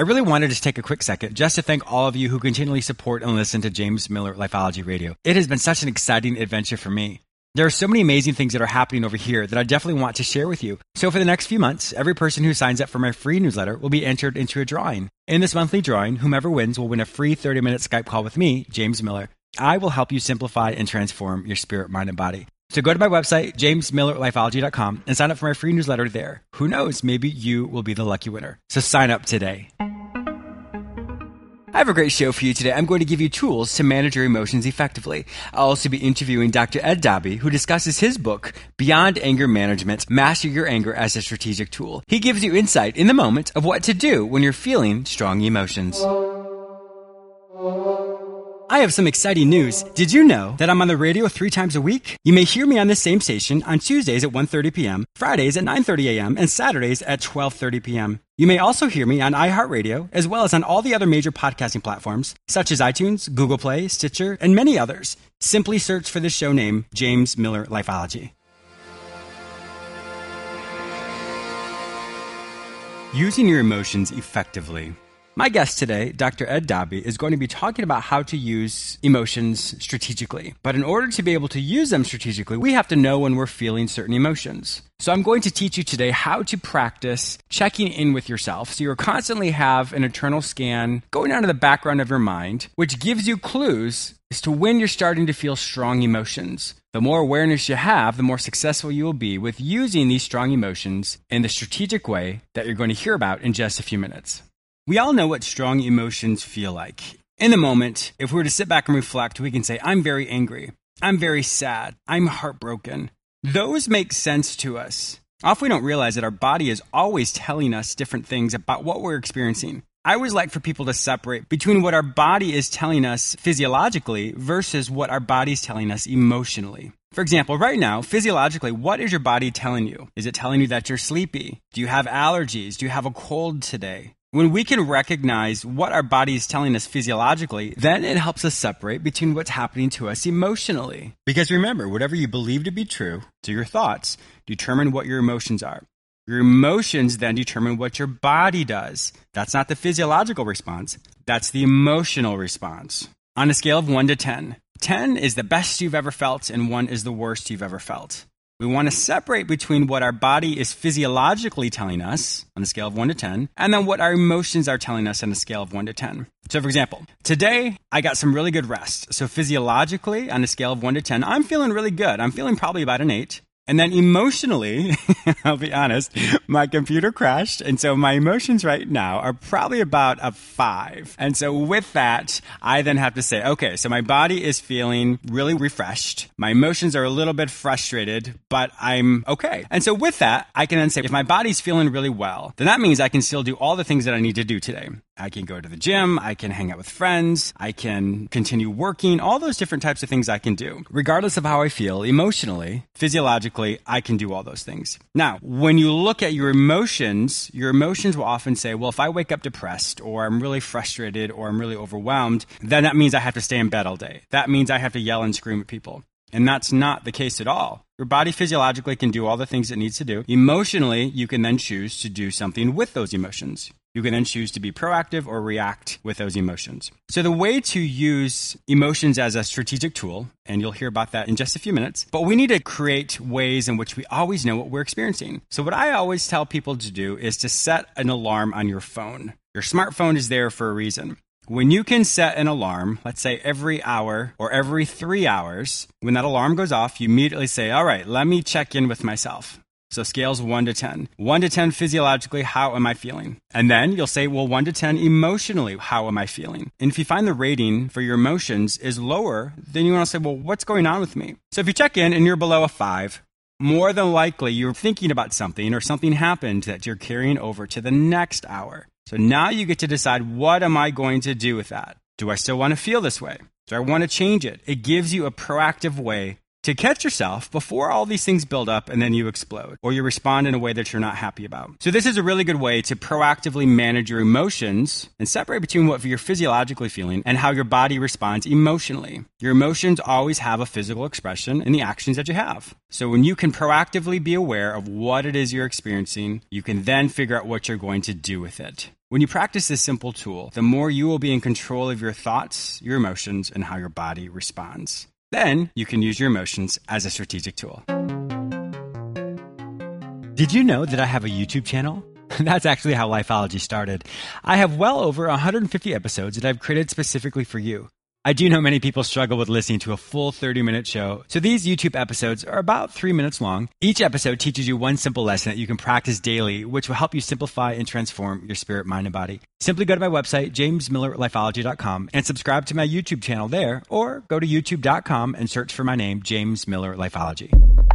I really wanted to take a quick second just to thank all of you who continually support and listen to James Miller Lifeology Radio. It has been such an exciting adventure for me. There are so many amazing things that are happening over here that I definitely want to share with you. So for the next few months, every person who signs up for my free newsletter will be entered into a drawing. In this monthly drawing, whomever wins will win a free 30-minute Skype call with me, James Miller. I will help you simplify and transform your spirit, mind, and body. So go to my website, jamesmillerlifeology.com, and sign up for my free newsletter there. Who knows, maybe you will be the lucky winner. So sign up today. I have a great show for you today. I'm going to give you tools to manage your emotions effectively. I'll also be interviewing Dr. Ed Dobby, who discusses his book, Beyond Anger Management, Master Your Anger as a Strategic Tool. He gives you insight in the moment of what to do when you're feeling strong emotions. I have some exciting news. Did you know that I'm on the radio 3 times a week? You may hear me on this same station on Tuesdays at 1:30 p.m., Fridays at 9:30 a.m., and Saturdays at 12:30 p.m. You may also hear me on iHeartRadio, as well as on all the other major podcasting platforms, such as iTunes, Google Play, Stitcher, and many others. Simply search for the show name, James Miller Lifeology. Using your emotions effectively. My guest today, Dr. Ed Dobby, is going to be talking about how to use emotions strategically. But in order to be able to use them strategically, we have to know when we're feeling certain emotions. So I'm going to teach you today how to practice checking in with yourself. So you constantly have an internal scan going on in the background of your mind, which gives you clues as to when you're starting to feel strong emotions. The more awareness you have, the more successful you will be with using these strong emotions in the strategic way that you're going to hear about in just a few minutes. We all know what strong emotions feel like. In the moment, if we were to sit back and reflect, we can say, I'm very angry. I'm very sad. I'm heartbroken. Those make sense to us. Often we don't realize that our body is always telling us different things about what we're experiencing. I always like for people to separate between what our body is telling us physiologically versus what our body is telling us emotionally. For example, right now, physiologically, what is your body telling you? Is it telling you that you're sleepy? Do you have allergies? Do you have a cold today? When we can recognize what our body is telling us physiologically, then it helps us separate between what's happening to us emotionally. Because remember, whatever you believe to be true, so your thoughts determine what your emotions are. Your emotions then determine what your body does. That's not the physiological response. That's the emotional response. On a scale of 1 to 10, 10 is the best you've ever felt and 1 is the worst you've ever felt. We want to separate between what our body is physiologically telling us on a scale of 1 to 10, and then what our emotions are telling us on a scale of 1 to 10. So for example, today I got some really good rest. So physiologically, on a scale of 1 to 10, I'm feeling really good. I'm feeling probably about an 8. And then emotionally, I'll be honest, my computer crashed. And so my emotions right now are probably about a 5. And so with that, I then have to say, okay, so my body is feeling really refreshed. My emotions are a little bit frustrated, but I'm okay. And so with that, I can then say, if my body's feeling really well, then that means I can still do all the things that I need to do today. I can go to the gym, I can hang out with friends, I can continue working, all those different types of things I can do. Regardless of how I feel emotionally, physiologically, I can do all those things. Now, when you look at your emotions will often say, well, if I wake up depressed or I'm really frustrated or I'm really overwhelmed, then that means I have to stay in bed all day. That means I have to yell and scream at people. And that's not the case at all. Your body physiologically can do all the things it needs to do. Emotionally, you can then choose to do something with those emotions. You can then choose to be proactive or react with those emotions. So the way to use emotions as a strategic tool, and you'll hear about that in just a few minutes, but we need to create ways in which we always know what we're experiencing. So what I always tell people to do is to set an alarm on your phone. Your smartphone is there for a reason. When you can set an alarm, let's say every hour or every 3 hours, when that alarm goes off, you immediately say, all right, let me check in with myself. So scales 1 to 10. 1 to 10 physiologically, how am I feeling? And then you'll say, well, 1 to 10 emotionally, how am I feeling? And if you find the rating for your emotions is lower, then you want to say, well, what's going on with me? So if you check in and you're below a 5, more than likely you're thinking about something or something happened that you're carrying over to the next hour. So now you get to decide, what am I going to do with that? Do I still want to feel this way? Do I want to change it? It gives you a proactive way to catch yourself before all these things build up and then you explode or you respond in a way that you're not happy about. So this is a really good way to proactively manage your emotions and separate between what you're physiologically feeling and how your body responds emotionally. Your emotions always have a physical expression in the actions that you have. So when you can proactively be aware of what it is you're experiencing, you can then figure out what you're going to do with it. When you practice this simple tool, the more you will be in control of your thoughts, your emotions, and how your body responds. Then you can use your emotions as a strategic tool. Did you know that I have a YouTube channel? That's actually how Lifeology started. I have well over 150 episodes that I've created specifically for you. I do know many people struggle with listening to a full 30-minute show, so these YouTube episodes are about 3 minutes long. Each episode teaches you one simple lesson that you can practice daily, which will help you simplify and transform your spirit, mind, and body. Simply go to my website, jamesmillerlifeology.com, and subscribe to my YouTube channel there, or go to youtube.com and search for my name, James Miller Lifeology.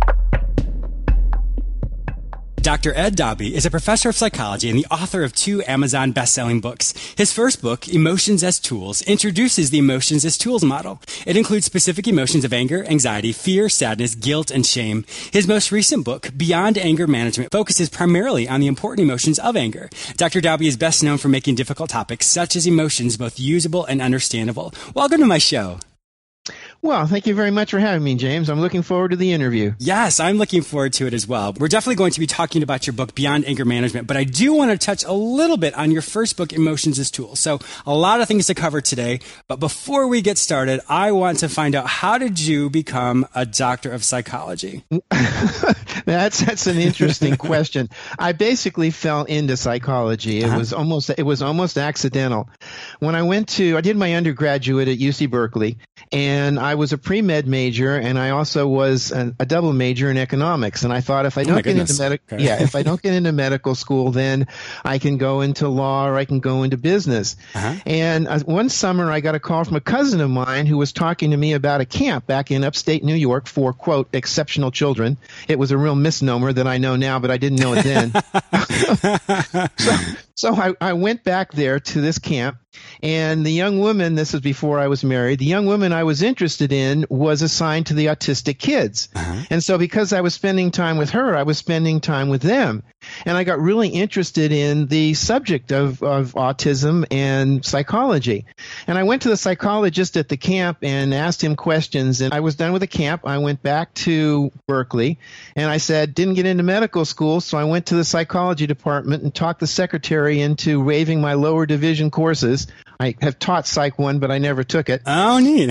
Dr. Ed Dobby is a professor of psychology and the author of 2 Amazon best-selling books. His first book, Emotions as Tools, introduces the Emotions as Tools model. It includes specific emotions of anger, anxiety, fear, sadness, guilt, and shame. His most recent book, Beyond Anger Management, focuses primarily on the important emotions of anger. Dr. Dobby is best known for making difficult topics such as emotions both usable and understandable. Welcome to my show. Well, thank you very much for having me, James. I'm looking forward to the interview. Yes, I'm looking forward to it as well. We're definitely going to be talking about your book, Beyond Anger Management, but I do want to touch a little bit on your first book, Emotions as Tools. So a lot of things to cover today, but before we get started, I want to find out, how did you become a doctor of psychology? That's an interesting question. I basically fell into psychology. It was almost accidental. When I did my undergraduate at UC Berkeley, and I was a pre-med major, and I also was a double major in economics. And I thought, if I don't if I don't get into medical school, then I can go into law or I can go into business. And one summer, I got a call from a cousin of mine who was talking to me about a camp back in upstate New York for, quote, exceptional children. It was a real misnomer that I know now, but I didn't know it then. So I went back there to this camp, and the young woman, this was before I was married, the young woman I was interested in was assigned to the autistic kids. And so because I was spending time with her, I was spending time with them. And I got really interested in the subject of autism and psychology. And I went to the psychologist at the camp and asked him questions. And I was done with the camp. I went back to Berkeley, and I said, didn't get into medical school, so I went to the psychology department and talked the secretary into waiving my lower division courses. I have taught Psych 1, but I never took it. Oh, neat.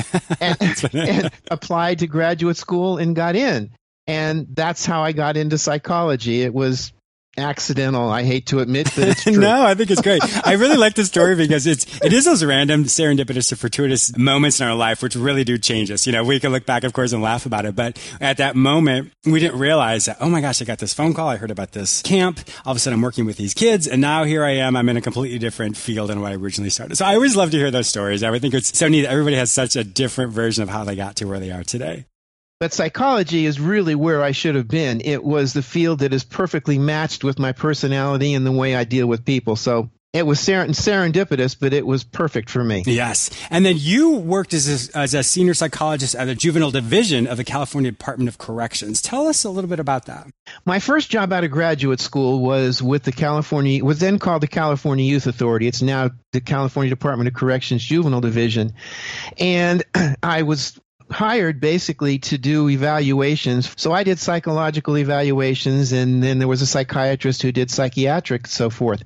and applied to graduate school and got in. And that's how I got into psychology. It was accidental. I hate to admit that it's true. No, I think it's great. I really like the story because it is those random, serendipitous, or fortuitous moments in our life which really do change us. You know, we can look back, of course, and laugh about it, but at that moment, we didn't realize that, oh my gosh, I got this phone call, I heard about this camp, all of a sudden I'm working with these kids, and now here I am, I'm in a completely different field than what I originally started. So I always love to hear those stories. I would think it's so neat. Everybody has such a different version of how they got to where they are today. But psychology is really where I should have been. It was the field that is perfectly matched with my personality and the way I deal with people. So it was serendipitous, but it was perfect for me. Yes. And then you worked as a senior psychologist at the juvenile division of the California Department of Corrections. Tell us a little bit about that. My first job out of graduate school was with was then called the California Youth Authority. It's now the California Department of Corrections Juvenile Division. And I was hired basically to do evaluations. So I did psychological evaluations, and then there was a psychiatrist who did psychiatric and so forth.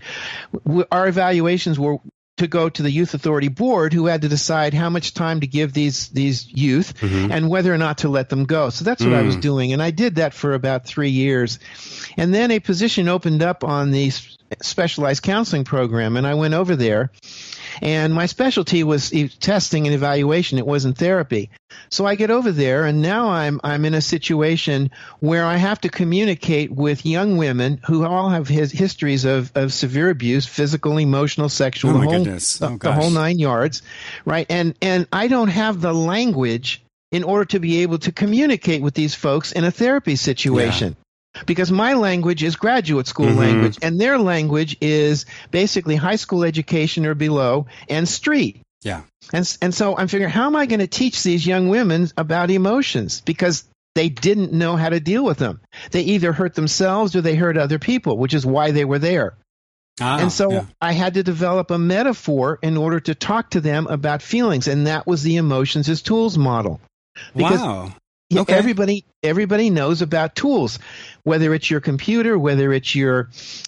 Our evaluations were to go to the Youth Authority Board, who had to decide how much time to give these youth and whether or not to let them go. So that's what I was doing, and I did that for about 3 years. And then a position opened up on the specialized counseling program, and I went over there. And my specialty was testing and evaluation. It wasn't therapy. So I get over there, and now I'm in a situation where I have to communicate with young women who all have histories of severe abuse, physical, emotional, sexual, the whole 9 yards, right? And I don't have the language in order to be able to communicate with these folks in a therapy situation. Yeah. Because my language is graduate school language, and their language is basically high school education or below and street. Yeah. And so I'm figuring, how am I going to teach these young women about emotions? Because they didn't know how to deal with them. They either hurt themselves or they hurt other people, which is why they were there. And so I had to develop a metaphor in order to talk to them about feelings, and that was the emotions as tools model. Because wow. everybody knows about tools, whether it's your computer, whether it's your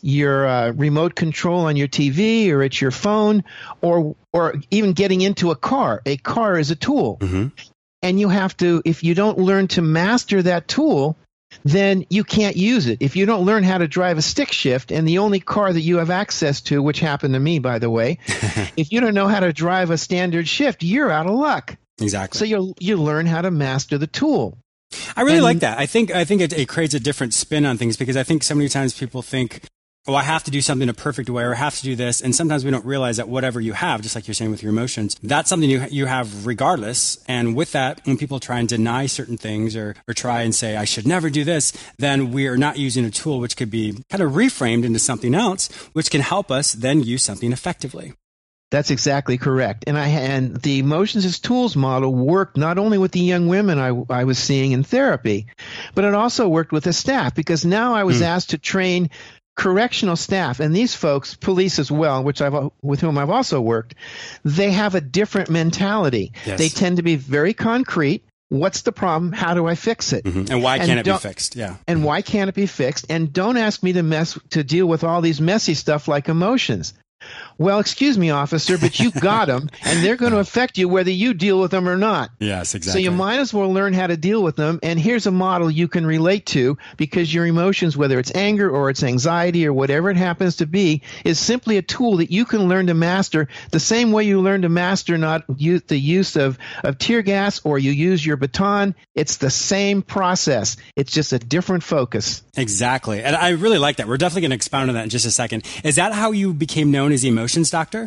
remote control on your TV, or it's your phone, or even getting into a car. A car is a tool. Mm-hmm. And you have to, if you don't learn to master that tool, then you can't use it. If you don't learn how to drive a stick shift, and the only car that you have access to, which happened to me, by the way, if you don't know how to drive a standard shift, you're out of luck. Exactly. So you learn how to master the tool. I really like that. I think it creates a different spin on things, because I think so many times people think, oh, I have to do something a perfect way, or I have to do this. And sometimes we don't realize that whatever you have, just like you're saying with your emotions, that's something you have regardless. And with that, when people try and deny certain things or try and say, I should never do this, then we are not using a tool which could be kind of reframed into something else, which can help us then use something effectively. That's exactly correct. And the emotions as tools model worked not only with the young women I was seeing in therapy, but it also worked with the staff, because now I was asked to train correctional staff, and these folks, police as well, with whom I've also worked, they have a different mentality. Yes. They tend to be very concrete. What's the problem? How do I fix it? Mm-hmm. And why can't it be fixed? Yeah. And why can't it be fixed? And don't ask me to deal with all these messy stuff like emotions. Well, excuse me, officer, but you got them, and they're going to affect you whether you deal with them or not. Yes, exactly. So you might as well learn how to deal with them, and here's a model you can relate to, because your emotions, whether it's anger or it's anxiety or whatever it happens to be, is simply a tool that you can learn to master the same way you learn to master the use of tear gas, or you use your baton. It's the same process. It's just a different focus. Exactly. And I really like that. We're definitely going to expound on that in just a second. Is that how you became known as the emotions doctor?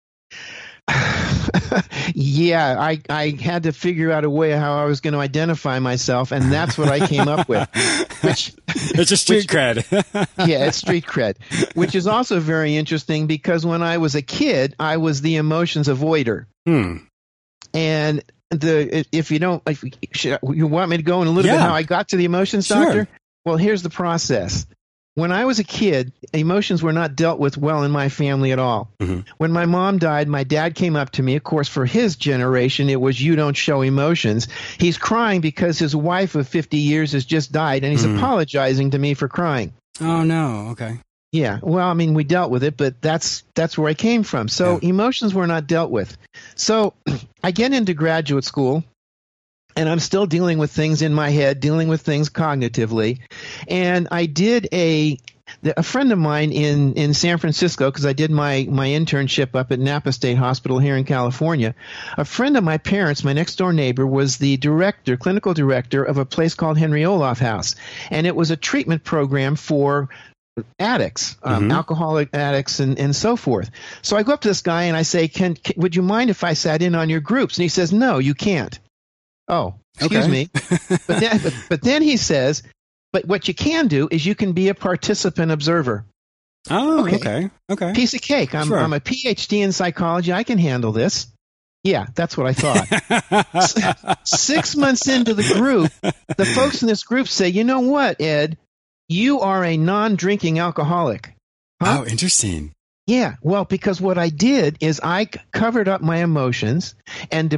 Yeah, I had to figure out a way how I was going to identify myself, and that's what I came up with. It's a street cred. Yeah, it's street cred, which is also very interesting, because when I was a kid, I was the emotions avoider. And if you want me to go in a little bit how I got to the emotions doctor? Well, here's the process. When I was a kid, emotions were not dealt with well in my family at all. Mm-hmm. When my mom died, my dad came up to me. Of course, for his generation, it was, you don't show emotions. He's crying because his wife of 50 years has just died, and he's apologizing to me for crying. Oh, no. Okay. Yeah. Well, I mean, we dealt with it, but that's where I came from. So emotions were not dealt with. So I get into graduate school, and I'm still dealing with things in my head, dealing with things cognitively. And I did a friend of mine in San Francisco, because I did my internship up at Napa State Hospital here in California. A friend of my parents, my next door neighbor, was the clinical director of a place called Henry Olaf House. And it was a treatment program for addicts, alcoholic addicts, and so forth. So I go up to this guy and I say, would you mind if I sat in on your groups? And he says, no, you can't. Oh, excuse me. But then he says, but what you can do is you can be a participant observer. Oh, okay. Piece of cake. I'm a PhD in psychology. I can handle this. Yeah, that's what I thought. 6 months into the group, the folks in this group say, you know what, Ed? You are a non-drinking alcoholic. Huh? Oh, interesting. Yeah, well, because what I did is I covered up my emotions and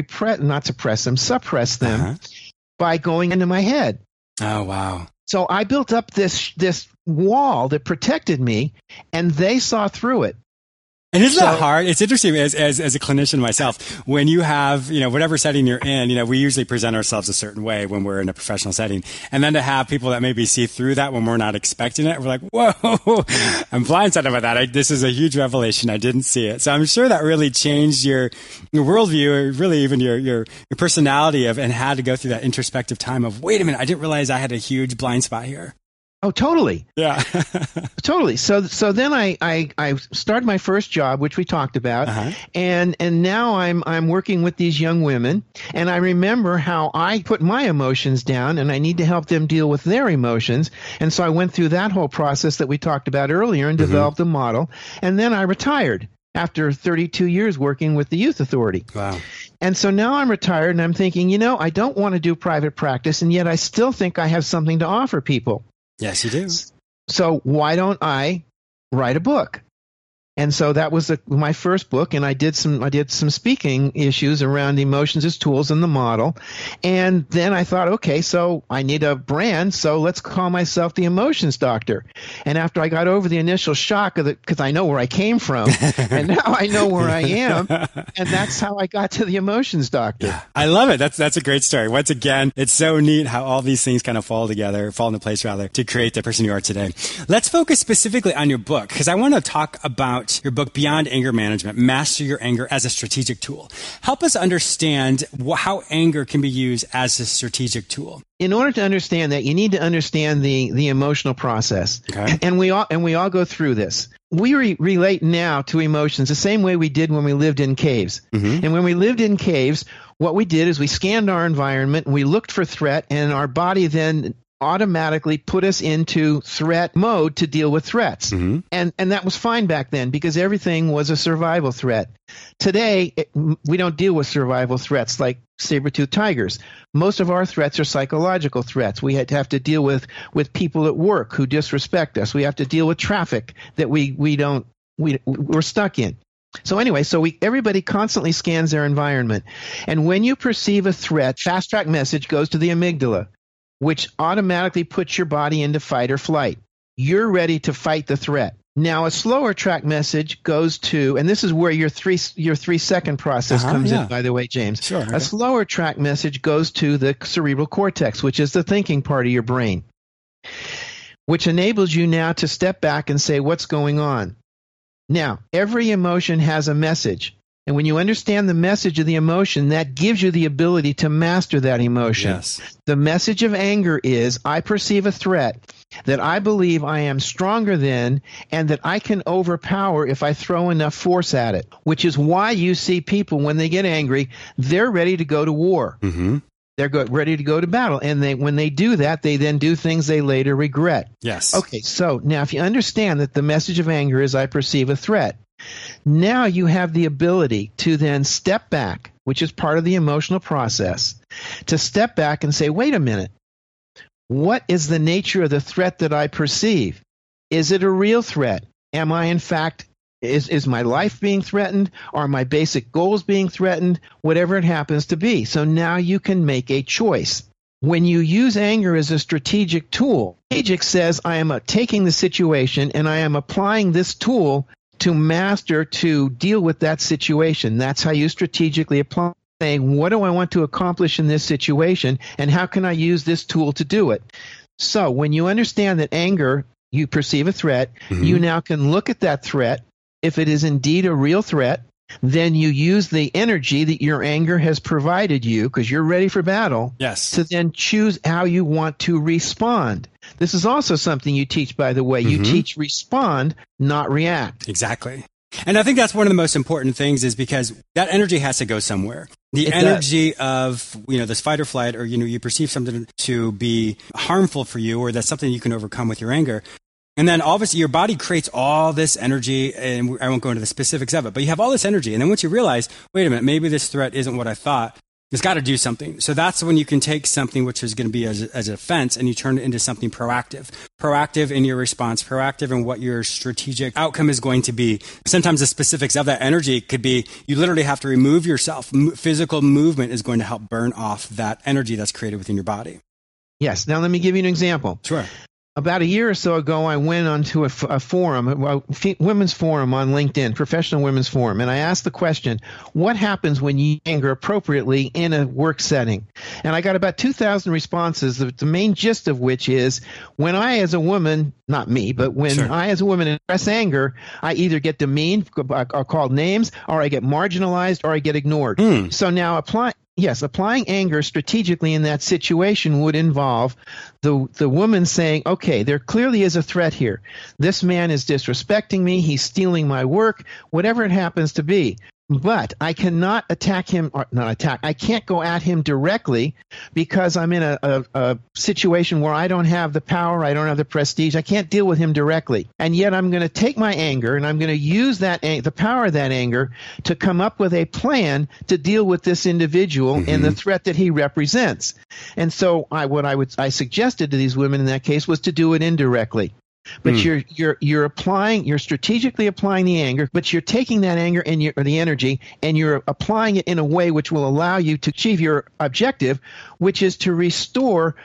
suppress them by going into my head. Oh, wow. So I built up this wall that protected me, and they saw through it. And isn't that hard? It's interesting as a clinician myself, when you have, whatever setting you're in, we usually present ourselves a certain way when we're in a professional setting. And then to have people that maybe see through that when we're not expecting it, we're like, whoa, I'm blindsided by that. This is a huge revelation. I didn't see it. So I'm sure that really changed your worldview, or really even your personality and had to go through that introspective time of, wait a minute, I didn't realize I had a huge blind spot here. Oh, totally. Yeah. Totally. So then I started my first job, which we talked about, and now I'm working with these young women, and I remember how I put my emotions down, and I need to help them deal with their emotions, and so I went through that whole process that we talked about earlier and developed a model, and then I retired after 32 years working with the Youth Authority. Wow. And so now I'm retired and I'm thinking, I don't want to do private practice, and yet I still think I have something to offer people. Yes, you do. So why don't I write a book? And so that was my first book, and I did some speaking issues around emotions as tools in the model. And then I thought, okay, so I need a brand, so let's call myself the Emotions Doctor. And after I got over the initial shock of because I know where I came from, and now I know where I am, and that's how I got to the Emotions Doctor. Yeah, I love it. That's a great story. Once again, it's so neat how all these things kind of fall into place to create the person you are today. Let's focus specifically on your book, because I want to talk about your book, Beyond Anger Management, Master Your Anger as a Strategic Tool. Help us understand how anger can be used as a strategic tool. In order to understand that, you need to understand the emotional process. Okay. And we all go through this. We relate now to emotions the same way we did when we lived in caves. Mm-hmm. And when we lived in caves, what we did is we scanned our environment, and we looked for threat, and our body then automatically put us into threat mode to deal with threats. Mm-hmm. And that was fine back then because everything was a survival threat. Today, we don't deal with survival threats like saber-toothed tigers. Most of our threats are psychological threats. We have to deal with people at work who disrespect us. We have to deal with traffic that we're stuck in. So anyway, everybody constantly scans their environment. And when you perceive a threat, fast track message goes to the amygdala, which automatically puts your body into fight or flight. You're ready to fight the threat. Now, a slower track message goes to, and this is where your 3-second process comes in, by the way, James. Sure. Okay. A slower track message goes to the cerebral cortex, which is the thinking part of your brain, which enables you now to step back and say, what's going on? Now, every emotion has a message. And when you understand the message of the emotion, that gives you the ability to master that emotion. Yes. The message of anger is, I perceive a threat that I believe I am stronger than and that I can overpower if I throw enough force at it, which is why you see people, when they get angry, they're ready to go to war. Mm-hmm. They're ready to go to battle. And when they do that, they then do things they later regret. Yes. Okay, so now if you understand that the message of anger is, I perceive a threat, now you have the ability to then step back, which is part of the emotional process, to step back and say, wait a minute, what is the nature of the threat that I perceive? Is it a real threat? Am I, in fact, is my life being threatened? Are my basic goals being threatened? Whatever it happens to be. So now you can make a choice. When you use anger as a strategic tool, strategic says, I am taking the situation and I am applying this tool to deal with that situation. That's how you strategically apply, saying, what do I want to accomplish in this situation, and how can I use this tool to do it? So when you understand that anger, you perceive a threat, mm-hmm. you now can look at that threat. If it is indeed a real threat, then you use the energy that your anger has provided you, because you're ready for battle, yes, to then choose how you want to respond. This is also something you teach, by the way. You mm-hmm. teach respond, not react. Exactly. And I think that's one of the most important things, is because that energy has to go somewhere. The energy of, this fight or flight, or, you perceive something to be harmful for you, or that's something you can overcome with your anger. And then obviously your body creates all this energy, and I won't go into the specifics of it, but you have all this energy. And then once you realize, wait a minute, maybe this threat isn't what I thought, it's got to do something. So that's when you can take something which is going to be as a defense, and you turn it into something proactive. Proactive in your response, proactive in what your strategic outcome is going to be. Sometimes the specifics of that energy could be, you literally have to remove yourself. Physical movement is going to help burn off that energy that's created within your body. Yes. Now let me give you an example. Sure. About a year or so ago, I went onto a forum, a women's forum on LinkedIn, professional women's forum, and I asked the question, what happens when you anger appropriately in a work setting? And I got about 2,000 responses, the main gist of which is, when I as a woman, not me, but when Sure. I as a woman express anger, I either get demeaned or called names, or I get marginalized, or I get ignored. So now applying anger strategically in that situation would involve the woman saying, okay, there clearly is a threat here. This man is disrespecting me. He's stealing my work, whatever it happens to be. But I cannot attack him, or not attack. I can't go at him directly because I'm in a situation where I don't have the power, I don't have the prestige. I can't deal with him directly. And yet I'm going to take my anger and I'm going to use the power of that anger to come up with a plan to deal with this individual and the threat that he represents. And so I suggested to these women in that case was to do it indirectly. But you're strategically applying the anger, but you're taking that anger and or the energy, and you're applying it in a way which will allow you to achieve your objective, which is to restore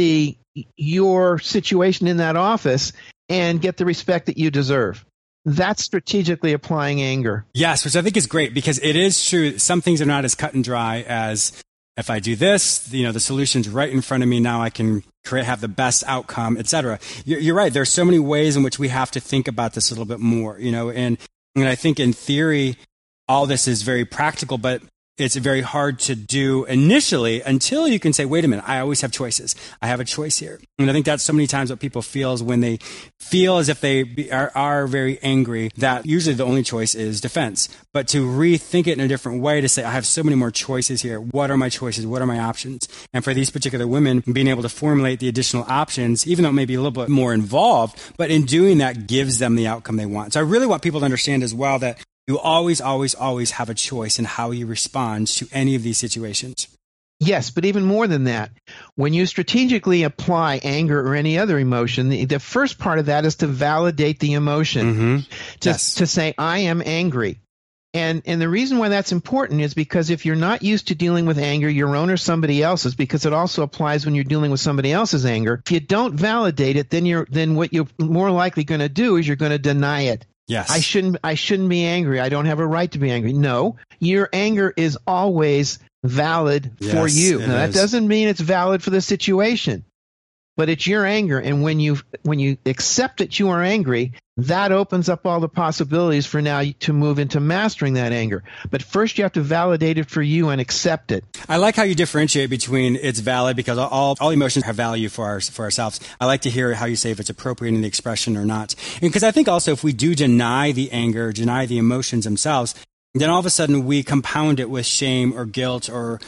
your situation in that office and get the respect that you deserve. That's strategically applying anger. Yes, which I think is great because it is true. Some things are not as cut and dry as if I do this, the solution's right in front of me. Now I can have the best outcome, etc. You're right. There's so many ways in which we have to think about this a little bit more, and I think in theory, all this is very practical, but it's very hard to do initially until you can say, wait a minute, I always have choices. I have a choice here. And I think that's so many times what people feel is when they feel as if they are very angry, that usually the only choice is defense. But to rethink it in a different way, to say, I have so many more choices here. What are my choices? What are my options? And for these particular women, being able to formulate the additional options, even though it may be a little bit more involved, but in doing that gives them the outcome they want. So I really want people to understand as well that you always, always, always have a choice in how you respond to any of these situations. Yes, but even more than that, when you strategically apply anger or any other emotion, the first part of that is to validate the emotion, to say, I am angry. And the reason why that's important is because if you're not used to dealing with anger, your own or somebody else's, because it also applies when you're dealing with somebody else's anger, if you don't validate it, then what you're more likely going to do is you're going to deny it. Yes. I shouldn't be angry. I don't have a right to be angry. No, your anger is always valid for you. Now, that doesn't mean it's valid for the situation, but it's your anger. And when you accept that you are angry, that opens up all the possibilities for now to move into mastering that anger. But first you have to validate it for you and accept it. I like how you differentiate between it's valid because all emotions have value for ourselves. I like to hear how you say if it's appropriate in the expression or not. And because I think also if we do deny the anger, deny the emotions themselves, then all of a sudden we compound it with shame or guilt or,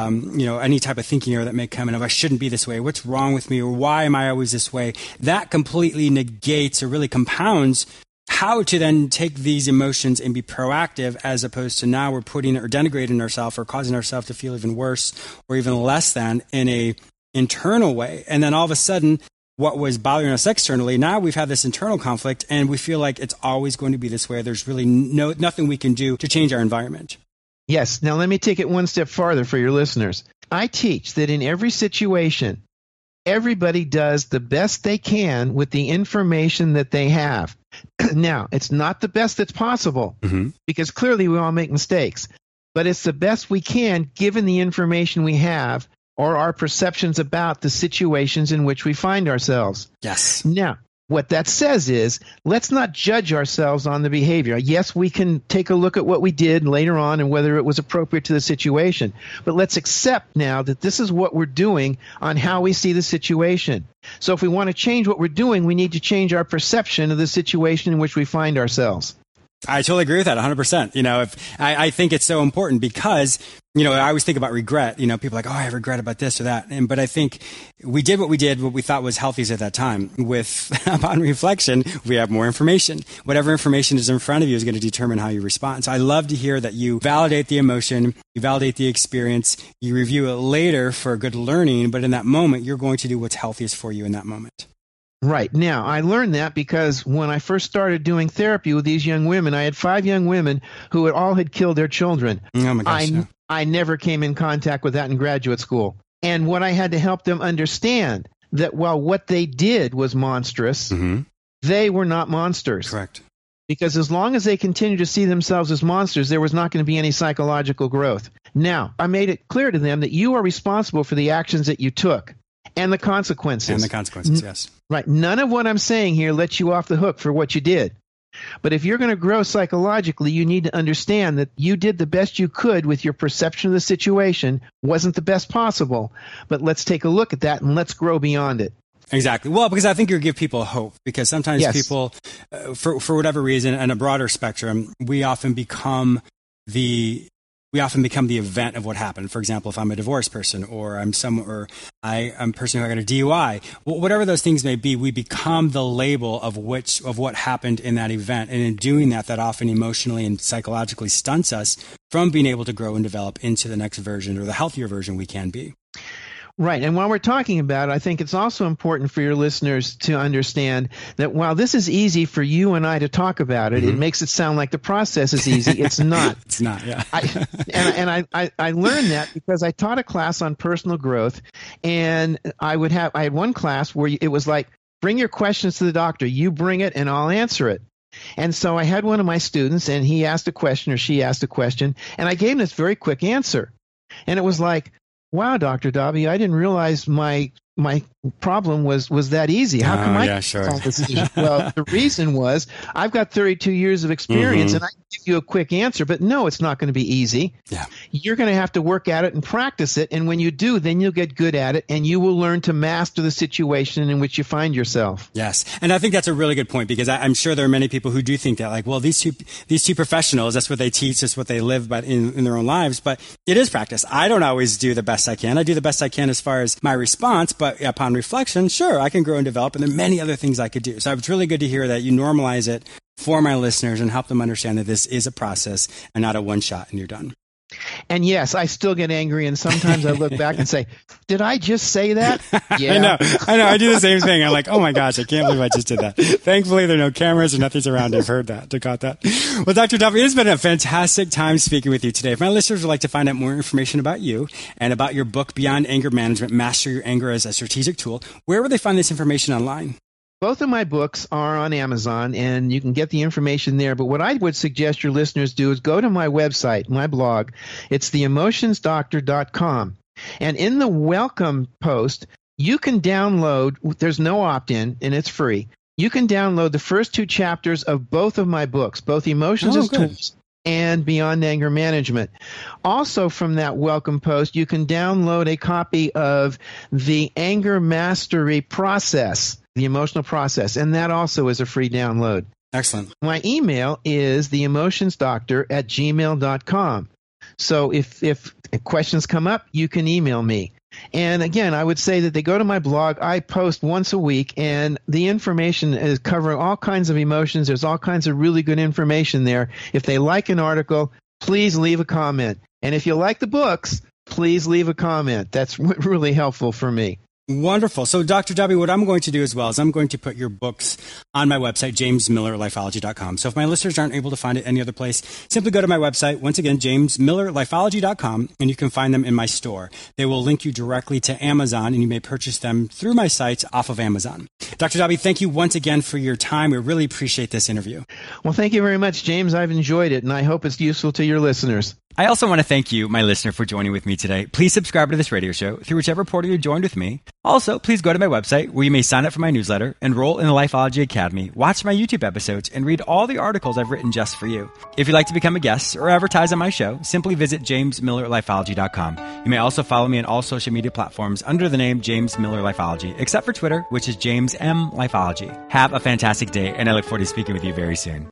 any type of thinking error that may come in of I shouldn't be this way. What's wrong with me? Or why am I always this way? That completely negates or really compounds how to then take these emotions and be proactive as opposed to now we're putting or denigrating ourselves or causing ourselves to feel even worse or even less than in a internal way. And then all of a sudden, what was bothering us externally, now we've had this internal conflict and we feel like it's always going to be this way. There's really nothing we can do to change our environment. Yes. Now let me take it one step farther for your listeners. I teach that in every situation, everybody does the best they can with the information that they have. Now, it's not the best that's possible because clearly we all make mistakes, but it's the best we can given the information we have or our perceptions about the situations in which we find ourselves. Yes. Now, what that says is, let's not judge ourselves on the behavior. Yes, we can take a look at what we did later on and whether it was appropriate to the situation. But let's accept now that this is what we're doing on how we see the situation. So if we want to change what we're doing, we need to change our perception of the situation in which we find ourselves. I totally agree with that 100%. I think it's so important because, I always think about regret. People are like, oh, I have regret about this or that. But I think we did what we thought was healthiest at that time. Upon reflection, we have more information. Whatever information is in front of you is going to determine how you respond. So I love to hear that you validate the emotion, you validate the experience, you review it later for good learning. But in that moment, you're going to do what's healthiest for you in that moment. Right. Now, I learned that because when I first started doing therapy with these young women, I had 5 young women who all had killed their children. Oh my gosh. I never came in contact with that in graduate school. And what I had to help them understand that while what they did was monstrous, they were not monsters. Correct. Because as long as they continued to see themselves as monsters, there was not going to be any psychological growth. Now, I made it clear to them that you are responsible for the actions that you took. And the consequences. Yes. Right. None of what I'm saying here lets you off the hook for what you did. But if you're going to grow psychologically, you need to understand that you did the best you could with your perception of the situation. Wasn't the best possible. But let's take a look at that and let's grow beyond it. Exactly. Well, because I think you give people hope because sometimes people, for whatever reason and a broader spectrum, we often become we often become the event of what happened. For example, if I'm a divorced person, or I'm a person who got a DUI, whatever those things may be, we become the label of what happened in that event. And in doing that, that often emotionally and psychologically stunts us from being able to grow and develop into the next version or the healthier version we can be. Right. And while we're talking about it, I think it's also important for your listeners to understand that while this is easy for you and I to talk about it, it makes it sound like the process is easy. It's not. It's not, yeah. I learned that because I taught a class on personal growth, and I had one class where it was like, bring your questions to the doctor. You bring it and I'll answer it. And so I had one of my students, and he asked a question or she asked a question, and I gave him this very quick answer. And it was like, wow, Dr. Dobby, I didn't realize my problem was that easy. How come I solve this issue? Well, the reason was I've got 32 years of experience, and I can give you a quick answer, but no, it's not going to be easy. Yeah. You're going to have to work at it and practice it, and when you do, then you'll get good at it, and you will learn to master the situation in which you find yourself. Yes, and I think that's a really good point, because I'm sure there are many people who do think that, like, well, these two professionals, that's what they teach, that's what they live by in their own lives, but it is practice. I don't always do the best I can. I do the best I can as far as my response, but upon reflection, sure, I can grow and develop, and there are many other things I could do. So it's really good to hear that you normalize it for my listeners and help them understand that this is a process and not a one shot and you're done. And yes, I still get angry, and sometimes I look back and say, did I just say that? Yeah. I know. I do the same thing. I'm like, oh my gosh, I can't believe I just did that. Thankfully, there are no cameras or nothing's around to have heard that, to caught that. Well, Dr. Duffy, it has been a fantastic time speaking with you today. If my listeners would like to find out more information about you and about your book, Beyond Anger Management, Master Your Anger as a Strategic Tool, where would they find this information online? Both of my books are on Amazon, and you can get the information there. But what I would suggest your listeners do is go to my website, my blog. It's theemotionsdoctor.com. And in the welcome post, you can download, there's no opt-in, and it's free. You can download the first two chapters of both of my books, both Emotions as Tools and Beyond Anger Management. Also from that welcome post, you can download a copy of the Anger Mastery Process, the emotional process, and that also is a free download. Excellent. My email is theemotionsdoctor@gmail.com. So if questions come up, you can email me. And again, I would say that they go to my blog. I post once a week, and the information is covering all kinds of emotions. There's all kinds of really good information there. If they like an article, please leave a comment. And if you like the books, please leave a comment. That's really helpful for me. Wonderful. So, Dr. Dobby, what I'm going to do as well is I'm going to put your books on my website, jamesmillerlifeology.com. So if my listeners aren't able to find it any other place, simply go to my website, once again, jamesmillerlifeology.com, and you can find them in my store. They will link you directly to Amazon, and you may purchase them through my sites off of Amazon. Dr. Dobby, thank you once again for your time. We really appreciate this interview. Well, thank you very much, James. I've enjoyed it, and I hope it's useful to your listeners. I also want to thank you, my listener, for joining with me today. Please subscribe to this radio show through whichever portal you joined with me. Also, please go to my website where you may sign up for my newsletter, enroll in the Lifeology Academy, watch my YouTube episodes, and read all the articles I've written just for you. If you'd like to become a guest or advertise on my show, simply visit jamesmillerlifeology.com. You may also follow me on all social media platforms under the name James Miller Lifeology, except for Twitter, which is James M. Lifeology. Have a fantastic day, and I look forward to speaking with you very soon.